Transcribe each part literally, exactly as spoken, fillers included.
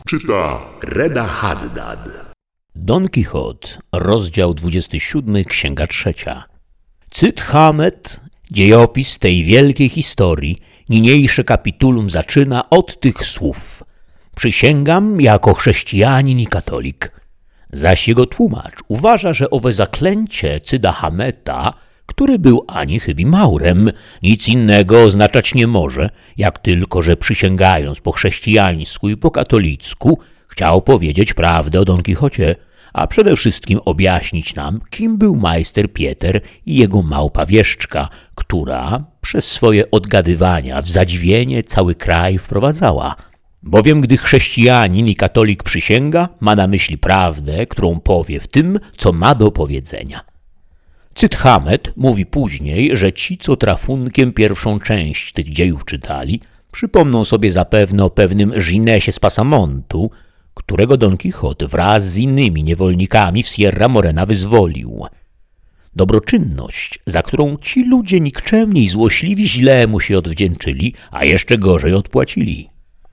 Czyta Reda Haddad. Don Kichot, rozdział dwudziesty siódmy, księga trzecia. Cyd Hamed, dziejopis tej wielkiej historii, niniejsze kapitulum zaczyna od tych słów. Przysięgam jako chrześcijanin i katolik. Zaś jego tłumacz uważa, że owe zaklęcie Cyda Hameta, który był ani chybi Maurem, nic innego oznaczać nie może, jak tylko, że przysięgając po chrześcijańsku i po katolicku, chciał powiedzieć prawdę o Don Kichocie, a przede wszystkim objaśnić nam, kim był majster Pieter i jego małpa Wieszczka, która przez swoje odgadywania w zadziwienie cały kraj wprowadzała. Bowiem gdy chrześcijanin i katolik przysięga, ma na myśli prawdę, którą powie w tym, co ma do powiedzenia. Cyd Hamed mówi później, że ci, co trafunkiem pierwszą część tych dziejów czytali, przypomną sobie zapewne o pewnym Ginesie z Pasamontu, którego Don Kichot wraz z innymi niewolnikami w Sierra Morena wyzwolił. Dobroczynność, za którą ci ludzie nikczemni i złośliwi źle mu się odwdzięczyli, a jeszcze gorzej odpłacili.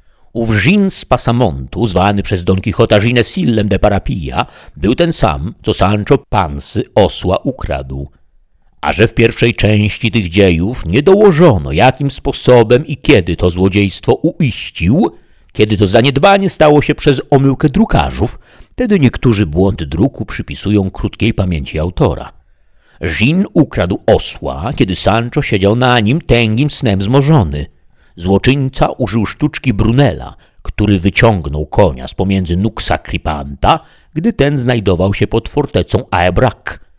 Ów Gin z Pasamontu, zwany przez Don Kichota Ginesillem de Parapilla, był ten sam, co Sancho Pansy osła ukradł. A że w pierwszej części tych dziejów nie dołożono, jakim sposobem i kiedy to złodziejstwo uiścił, kiedy to zaniedbanie stało się przez omyłkę drukarzów, wtedy niektórzy błąd druku przypisują krótkiej pamięci autora. Gin ukradł osła, kiedy Sancho siedział na nim tęgim snem zmorzony. Złoczyńca użył sztuczki Brunella, który wyciągnął konia z pomiędzy nóg sakripanta, gdy ten znajdował się pod fortecą Aebrak.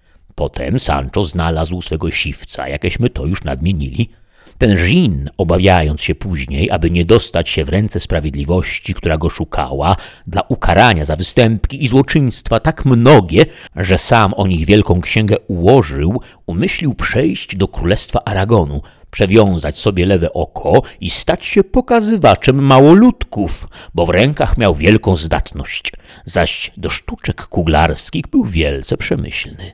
Potem Sancho znalazł swego siwca, jakeśmy to już nadmienili. Ten Gin, obawiając się później, aby nie dostać się w ręce sprawiedliwości, która go szukała, dla ukarania za występki i złoczyństwa tak mnogie, że sam o nich wielką księgę ułożył, umyślił przejść do królestwa Aragonu, przewiązać sobie lewe oko i stać się pokazywaczem małoludków, bo w rękach miał wielką zdatność, zaś do sztuczek kuglarskich był wielce przemyślny.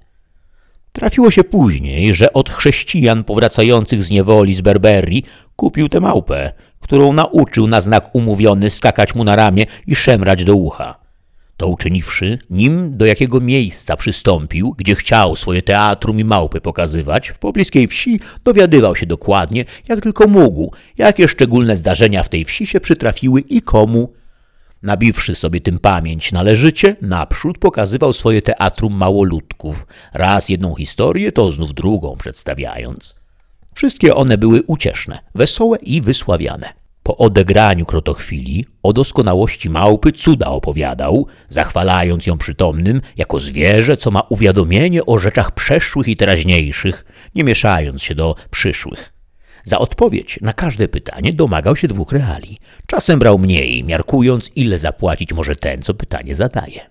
Trafiło się później, że od chrześcijan powracających z niewoli z Berberii kupił tę małpę, którą nauczył na znak umówiony skakać mu na ramię i szemrać do ucha. To uczyniwszy, nim do jakiego miejsca przystąpił, gdzie chciał swoje teatrum i małpy pokazywać, w pobliskiej wsi dowiadywał się dokładnie, jak tylko mógł, jakie szczególne zdarzenia w tej wsi się przytrafiły i komu. Nabiwszy sobie tym pamięć należycie, naprzód pokazywał swoje teatrum małoludków, raz jedną historię, to znów drugą przedstawiając. Wszystkie one były ucieszne, wesołe i wysławiane. Po odegraniu krotochwili o doskonałości małpy cuda opowiadał, zachwalając ją przytomnym jako zwierzę, co ma uwiadomienie o rzeczach przeszłych i teraźniejszych, nie mieszając się do przyszłych. Za odpowiedź na każde pytanie domagał się dwóch reali. Czasem brał mniej, miarkując, ile zapłacić może ten, co pytanie zadaje.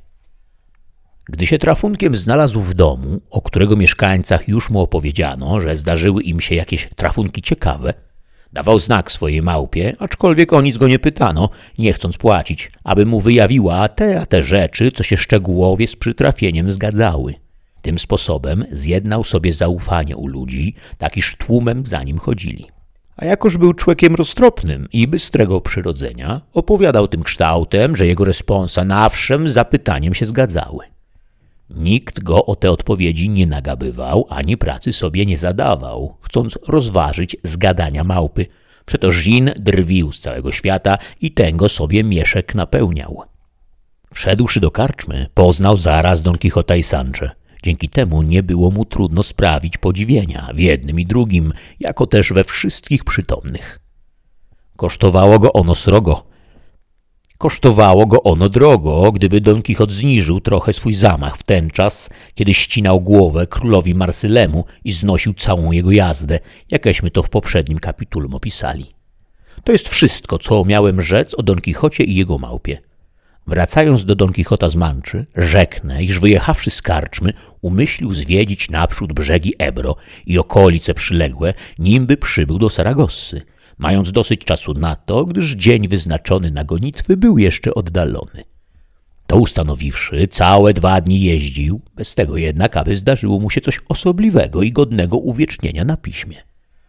Gdy się trafunkiem znalazł w domu, o którego mieszkańcach już mu opowiedziano, że zdarzyły im się jakieś trafunki ciekawe, dawał znak swojej małpie, aczkolwiek o nic go nie pytano, nie chcąc płacić, aby mu wyjawiła te a te rzeczy, co się szczegółowie z przytrafieniem zgadzały. Tym sposobem zjednał sobie zaufanie u ludzi, tak iż tłumem za nim chodzili. A jakoż był człowiekiem roztropnym i bystrego przyrodzenia, opowiadał tym kształtem, że jego responsa nawszem z zapytaniem się zgadzały. Nikt go o te odpowiedzi nie nagabywał, ani pracy sobie nie zadawał, chcąc rozważyć zgadania małpy. Przeto Gin drwił z całego świata i ten go sobie mieszek napełniał. Wszedłszy do karczmy, poznał zaraz Don Kichota i Sanche. Dzięki temu nie było mu trudno sprawić podziwienia w jednym i drugim, jako też we wszystkich przytomnych. Kosztowało go ono srogo. Kosztowało go ono drogo, gdyby Don Kichot zniżył trochę swój zamach w ten czas, kiedy ścinał głowę królowi Marsylemu i znosił całą jego jazdę, jakeśmy to w poprzednim kapitulum opisali. To jest wszystko, co miałem rzec o Don Kichocie i jego małpie. Wracając do Don Kichota z Manczy, rzeknę, iż wyjechawszy z karczmy, umyślił zwiedzić naprzód brzegi Ebro i okolice przyległe, nimby przybył do Saragossy, mając dosyć czasu na to, gdyż dzień wyznaczony na gonitwy był jeszcze oddalony. To ustanowiwszy, całe dwa dni jeździł, bez tego jednak, aby zdarzyło mu się coś osobliwego i godnego uwiecznienia na piśmie.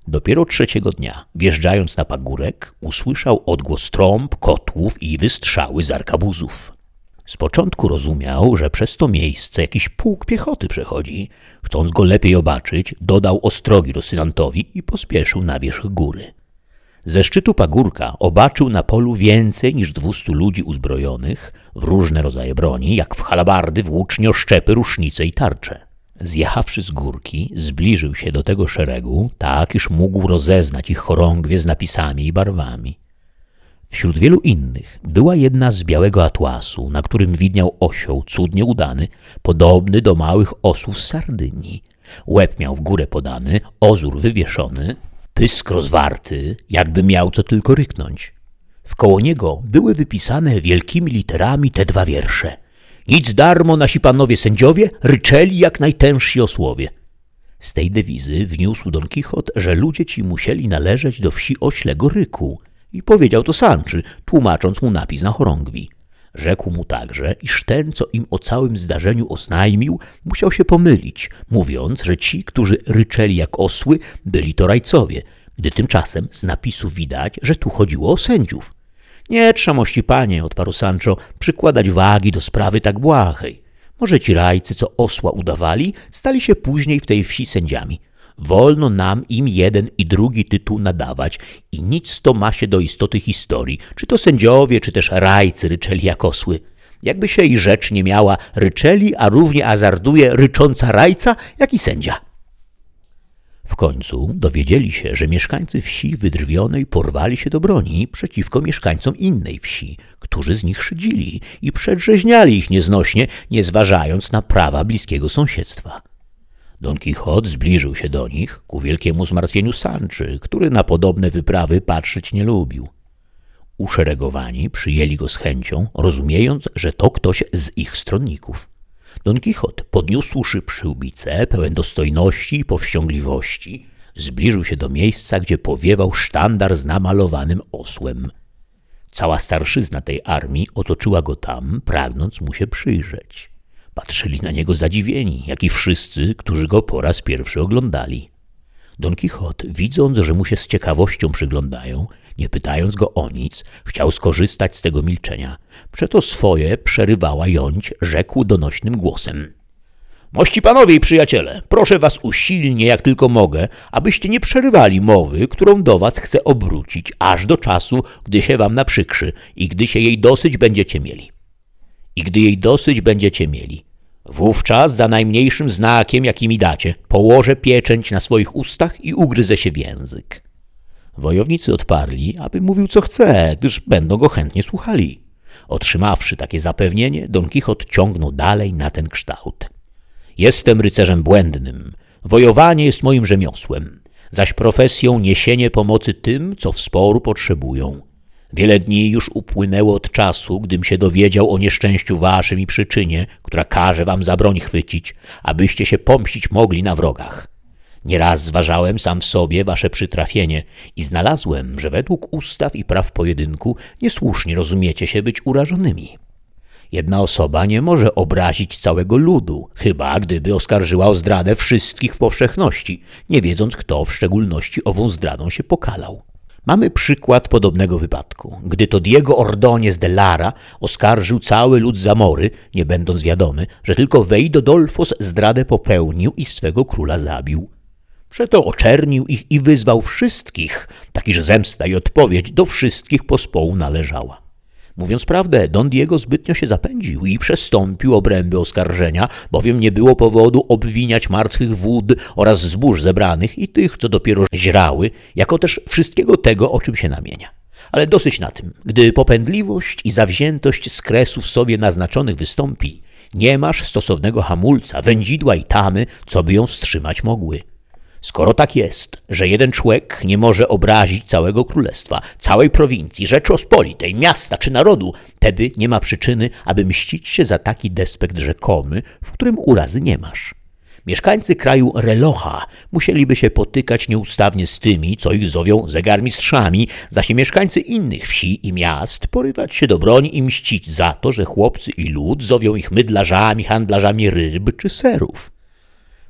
Dopiero trzeciego dnia, wjeżdżając na pagórek, usłyszał odgłos trąb, kotłów i wystrzały z arkabuzów. Z początku rozumiał, że przez to miejsce jakiś pułk piechoty przechodzi. Chcąc go lepiej obaczyć, dodał ostrogi Rosynantowi i pospieszył na wierzch góry. Ze szczytu pagórka obaczył na polu więcej niż dwustu ludzi uzbrojonych w różne rodzaje broni, jak w halabardy, włócznie, oszczepy, rusznice i tarcze. Zjechawszy z górki, zbliżył się do tego szeregu, tak iż mógł rozeznać ich chorągwie z napisami i barwami. Wśród wielu innych była jedna z białego atłasu, na którym widniał osioł cudnie udany, podobny do małych osłów z Sardynii. Łeb miał w górę podany, ozór wywieszony, pysk rozwarty, jakby miał co tylko ryknąć. Wkoło niego były wypisane wielkimi literami te dwa wiersze. Nic darmo nasi panowie sędziowie ryczeli jak najtężsi osłowie. Z tej dewizy wniósł Don Kichot, że ludzie ci musieli należeć do wsi Oślego Ryku i powiedział to Sanczy, tłumacząc mu napis na chorągwi. Rzekł mu także, iż ten, co im o całym zdarzeniu oznajmił, musiał się pomylić, mówiąc, że ci, którzy ryczeli jak osły, byli to rajcowie, gdy tymczasem z napisu widać, że tu chodziło o sędziów. Nie trza, mości panie, odparł Sancho, przykładać wagi do sprawy tak błahej. Może ci rajcy, co osła udawali, stali się później w tej wsi sędziami. Wolno nam im jeden i drugi tytuł nadawać i nic to ma się do istoty historii, czy to sędziowie, czy też rajcy ryczeli jak osły. Jakby się i rzecz nie miała, ryczeli, a równie azarduje rycząca rajca, jak i sędzia. W końcu dowiedzieli się, że mieszkańcy wsi Wydrwionej porwali się do broni przeciwko mieszkańcom innej wsi, którzy z nich szydzili i przedrzeźniali ich nieznośnie, nie zważając na prawa bliskiego sąsiedztwa. Don Kichot zbliżył się do nich ku wielkiemu zmartwieniu Sanczy, który na podobne wyprawy patrzeć nie lubił. Uszeregowani przyjęli go z chęcią, rozumiejąc, że to ktoś z ich stronników. Don Kichot, podniósłszy przyłbicę, pełen dostojności i powściągliwości, zbliżył się do miejsca, gdzie powiewał sztandar z namalowanym osłem. Cała starszyzna tej armii otoczyła go tam, pragnąc mu się przyjrzeć. Patrzyli na niego zadziwieni, jak i wszyscy, którzy go po raz pierwszy oglądali. Don Kichot, widząc, że mu się z ciekawością przyglądają, nie pytając go o nic, chciał skorzystać z tego milczenia. Przeto swoje przerywała jąć, rzekł donośnym głosem. Mości panowie i przyjaciele, proszę was usilnie, jak tylko mogę, abyście nie przerywali mowy, którą do was chcę obrócić, aż do czasu, gdy się wam naprzykrzy i gdy się jej dosyć będziecie mieli. I gdy jej dosyć będziecie mieli, wówczas za najmniejszym znakiem, jaki mi dacie, położę pieczęć na swoich ustach i ugryzę się w język. Wojownicy odparli, aby mówił co chce, gdyż będą go chętnie słuchali. Otrzymawszy takie zapewnienie, Don Kichot ciągnął dalej na ten kształt. Jestem rycerzem błędnym, wojowanie jest moim rzemiosłem, zaś profesją niesienie pomocy tym, co w sporu potrzebują. Wiele dni już upłynęło od czasu, gdym się dowiedział o nieszczęściu waszym i przyczynie, która każe wam za broń chwycić, abyście się pomścić mogli na wrogach. Nieraz zważałem sam w sobie wasze przytrafienie i znalazłem, że według ustaw i praw pojedynku niesłusznie rozumiecie się być urażonymi. Jedna osoba nie może obrazić całego ludu, chyba gdyby oskarżyła o zdradę wszystkich w powszechności, nie wiedząc, kto w szczególności ową zdradą się pokalał. Mamy przykład podobnego wypadku, gdy to Diego Ordóñez de Lara oskarżył cały lud Zamory, nie będąc wiadomy, że tylko Veido Dolfos zdradę popełnił i swego króla zabił. Przeto oczernił ich i wyzwał wszystkich, takiż zemsta i odpowiedź do wszystkich pospołu należała. Mówiąc prawdę, Don Diego zbytnio się zapędził i przestąpił obręby oskarżenia, bowiem nie było powodu obwiniać martwych wód oraz zbóż zebranych i tych, co dopiero źrały, jako też wszystkiego tego, o czym się namienia. Ale dosyć na tym, gdy popędliwość i zawziętość z kresów sobie naznaczonych wystąpi, nie masz stosownego hamulca, wędzidła i tamy, co by ją wstrzymać mogły. Skoro tak jest, że jeden człowiek nie może obrazić całego królestwa, całej prowincji, Rzeczpospolitej, miasta czy narodu, wtedy nie ma przyczyny, aby mścić się za taki despekt rzekomy, w którym urazy nie masz. Mieszkańcy kraju Relocha musieliby się potykać nieustawnie z tymi, co ich zowią zegarmistrzami, zaś mieszkańcy innych wsi i miast porywać się do broni i mścić za to, że chłopcy i lud zowią ich mydlarzami, handlarzami ryb czy serów.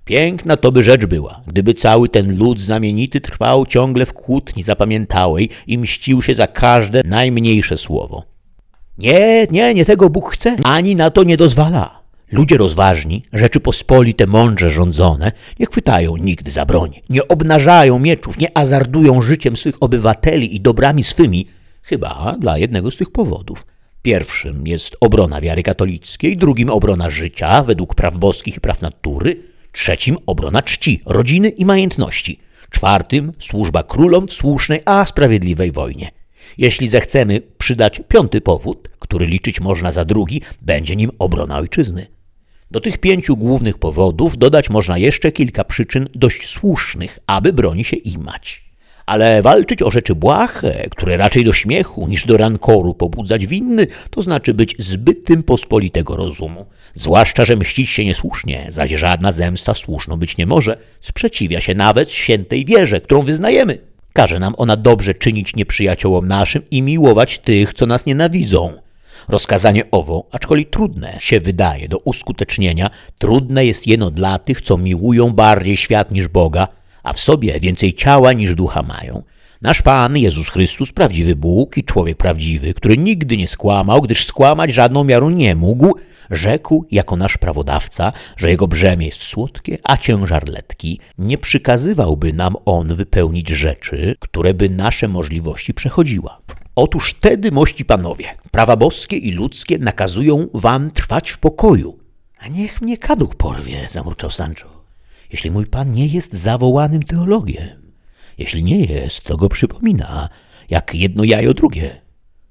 Piękna to by rzecz była, gdyby cały ten lud znamienity trwał ciągle w kłótni zapamiętałej i mścił się za każde najmniejsze słowo. Nie, nie, nie tego Bóg chce, ani na to nie dozwala. Ludzie rozważni, Rzeczypospolite mądrze rządzone, nie chwytają nigdy za broń, nie obnażają mieczów, nie azardują życiem swych obywateli i dobrami swymi, chyba dla jednego z tych powodów. Pierwszym jest obrona wiary katolickiej, drugim obrona życia według praw boskich i praw natury, trzecim obrona czci, rodziny i majątności, czwartym służba królom w słusznej, a sprawiedliwej wojnie. Jeśli zechcemy przydać piąty powód, który liczyć można za drugi, będzie nim obrona ojczyzny. Do tych pięciu głównych powodów dodać można jeszcze kilka przyczyn dość słusznych, aby broni się imać. Ale walczyć o rzeczy błahe, które raczej do śmiechu niż do rankoru pobudzać winny, to znaczy być zbytym pospolitego rozumu. Zwłaszcza, że mścić się niesłusznie, zaś żadna zemsta słuszną być nie może, sprzeciwia się nawet świętej wierze, którą wyznajemy. Każe nam ona dobrze czynić nieprzyjaciołom naszym i miłować tych, co nas nienawidzą. Rozkazanie owo, aczkolwiek trudne się wydaje do uskutecznienia, trudne jest jeno dla tych, co miłują bardziej świat niż Boga, a w sobie więcej ciała niż ducha mają. Nasz Pan Jezus Chrystus, prawdziwy Bóg i człowiek prawdziwy, który nigdy nie skłamał, gdyż skłamać żadną miarą nie mógł, rzekł jako nasz prawodawca, że jego brzemię jest słodkie, a ciężar letki. Nie przykazywałby nam on wypełnić rzeczy, które by nasze możliwości przechodziła. Otóż wtedy, mości panowie, prawa boskie i ludzkie nakazują wam trwać w pokoju. A niech mnie kaduch porwie, zamruczał Sancho. Jeśli mój pan nie jest zawołanym teologiem. Jeśli nie jest, to go przypomina, jak jedno jajo drugie.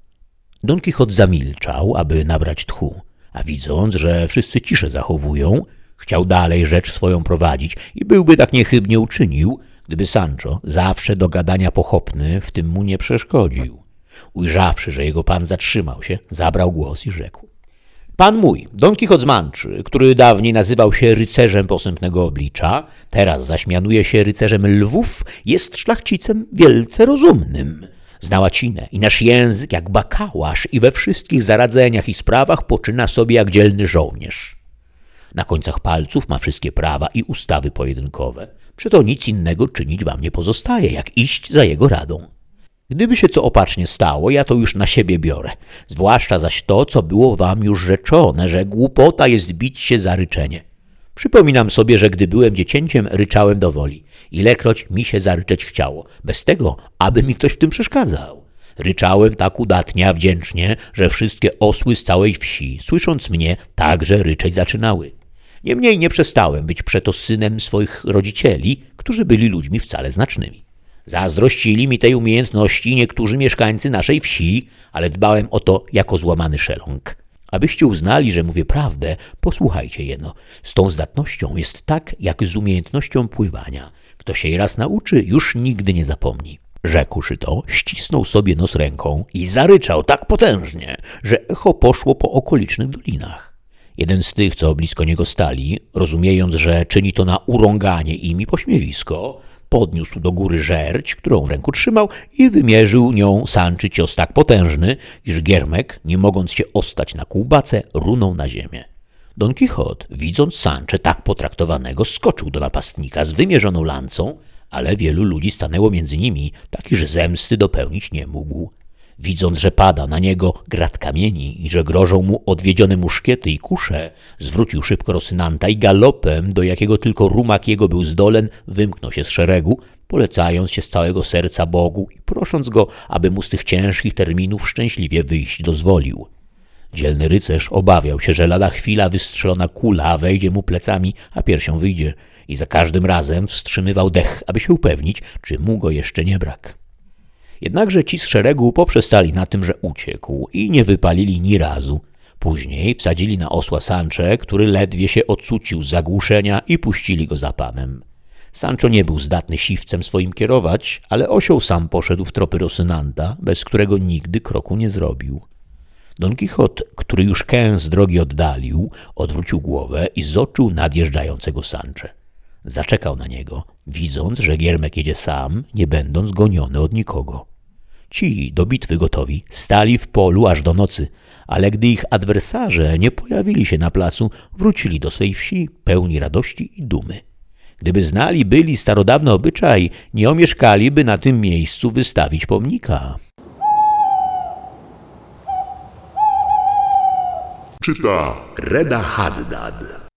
Don Kichot zamilczał, aby nabrać tchu, a widząc, że wszyscy ciszę zachowują, chciał dalej rzecz swoją prowadzić i byłby tak niechybnie uczynił, gdyby Sancho, zawsze do gadania pochopny, w tym mu nie przeszkodził. Ujrzawszy, że jego pan zatrzymał się, zabrał głos i rzekł. Pan mój, Don Kichot z Manczy, który dawniej nazywał się rycerzem posępnego oblicza, teraz zaś mianuje się rycerzem lwów, jest szlachcicem wielce rozumnym. Zna łacinę i nasz język jak bakałasz i we wszystkich zaradzeniach i sprawach poczyna sobie jak dzielny żołnierz. Na końcach palców ma wszystkie prawa i ustawy pojedynkowe. Przeto nic innego czynić wam nie pozostaje, jak iść za jego radą. Gdyby się co opacznie stało, ja to już na siebie biorę. Zwłaszcza zaś to, co było wam już rzeczone, że głupota jest bić się za ryczenie. Przypominam sobie, że gdy byłem dziecięciem, ryczałem do woli. Ilekroć mi się zaryczeć chciało, bez tego, aby mi ktoś w tym przeszkadzał. Ryczałem tak udatnie, a wdzięcznie, że wszystkie osły z całej wsi, słysząc mnie, także ryczeć zaczynały. Niemniej nie przestałem być przeto synem swoich rodzicieli, którzy byli ludźmi wcale znacznymi. Zazdrościli mi tej umiejętności niektórzy mieszkańcy naszej wsi, ale dbałem o to jako złamany szeląg. Abyście uznali, że mówię prawdę, posłuchajcie jeno. Z tą zdatnością jest tak, jak z umiejętnością pływania. Kto się jej raz nauczy, już nigdy nie zapomni. Rzekłszy to, ścisnął sobie nos ręką i zaryczał tak potężnie, że echo poszło po okolicznych dolinach. Jeden z tych, co blisko niego stali, rozumiejąc, że czyni to na urąganie im i pośmiewisko, podniósł do góry żerć, którą w ręku trzymał i wymierzył nią Sanczy cios tak potężny, iż Giermek, nie mogąc się ostać na kółbace, runął na ziemię. Don Kichot, widząc Sanczę tak potraktowanego, skoczył do napastnika z wymierzoną lancą, ale wielu ludzi stanęło między nimi, tak iż zemsty dopełnić nie mógł. Widząc, że pada na niego grat kamieni i że grożą mu odwiedzione muszkiety i kusze, zwrócił szybko Rosynanta i galopem, do jakiego tylko rumak jego był zdolen, wymknął się z szeregu, polecając się z całego serca Bogu i prosząc go, aby mu z tych ciężkich terminów szczęśliwie wyjść dozwolił. Dzielny rycerz obawiał się, że lada chwila wystrzelona kula wejdzie mu plecami, a piersią wyjdzie i za każdym razem wstrzymywał dech, aby się upewnić, czy mu go jeszcze nie brak. Jednakże ci z szeregu poprzestali na tym, że uciekł i nie wypalili ni razu. Później wsadzili na osła Sanczę, który ledwie się ocucił z zagłuszenia i puścili go za panem. Sancho nie był zdatny siwcem swoim kierować, ale osioł sam poszedł w tropy Rosynanta, bez którego nigdy kroku nie zrobił. Don Kichot, który już kęs z drogi oddalił, odwrócił głowę i zoczył nadjeżdżającego Sanczę. Zaczekał na niego, widząc, że Giermek jedzie sam, nie będąc goniony od nikogo. Ci, do bitwy gotowi, stali w polu aż do nocy, ale gdy ich adwersarze nie pojawili się na placu, wrócili do swej wsi pełni radości i dumy. Gdyby znali byli starodawny obyczaj, nie omieszkaliby na tym miejscu wystawić pomnika. Czyta Reda Haddad.